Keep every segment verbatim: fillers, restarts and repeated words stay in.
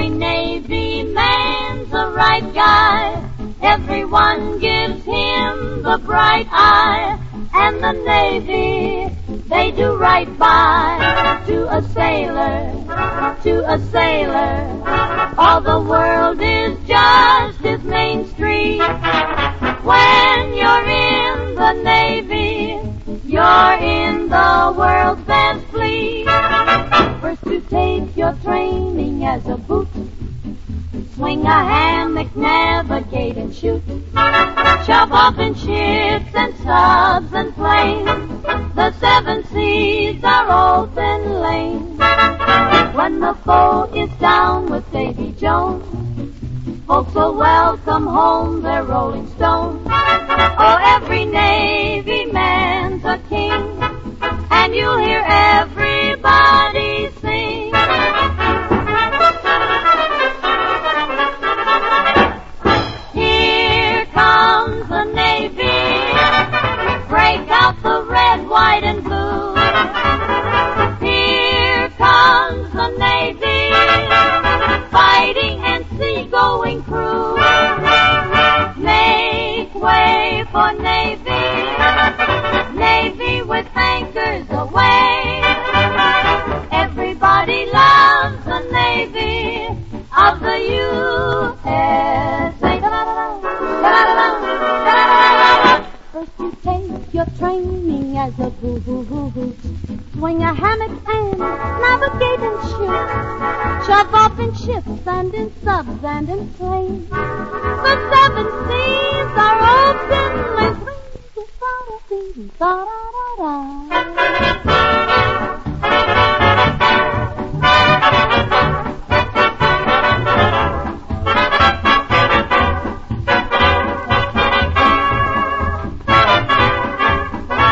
every Navy man's a right guy. Everyone gives him the bright eye. And the Navy, they do right by. To a sailor, to a sailor, all the world is just his main street. When you're in the Navy, you're in the world's best fleet. First you take your training as a boot, swing a hammock, navigate and shoot, shove off in ships and subs and planes. The seven seas are open lanes. When the foe is down with Davy Jones, folks will welcome home their Rolling Stones. Oh, every Navy man's a king, and you'll hear everybody sing. Here comes the Navy, break out the red, white, and blue. Here comes the Navy, fighting and sea-going crew. Make way for Navy, Navy with anchors away. Everybody loves the Navy of the U S A. First you take your training as a boot, swing a hammock and navigate and shoot, shove off in ships and in subs and in planes. The seven seas are open lanes.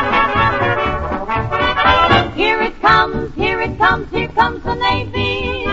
Here it comes, here it comes, here comes the Navy.